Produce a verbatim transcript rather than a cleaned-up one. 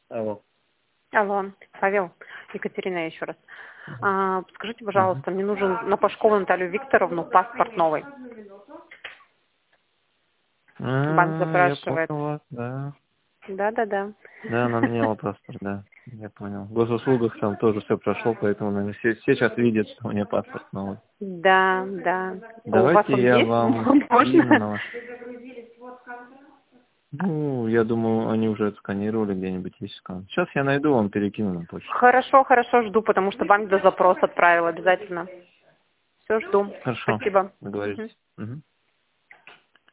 Алло. Алло, Павел, Екатерина еще раз. Мгм. А, скажите, Мгм. пожалуйста, мне нужен на Пашкову Наталью Викторовну паспорт новый. Банк А, я запрашивает. понял вас, да. Да-да-да. Да, она меняла паспорт, да. Я понял. В госуслугах там тоже все прошло, поэтому, наверное, все сейчас видят, что у меня паспорт новый. Да, да. А у вас Давайте он я есть? вам скину Можно? на ваш... Ну, я думаю, они уже отсканировали где-нибудь, есть скан. Сейчас я найду, вам перекину на почту. Хорошо, хорошо, жду, потому что банк до запрос отправил обязательно. Все, жду. Хорошо, Спасибо. Мгм. договорились. Мгм.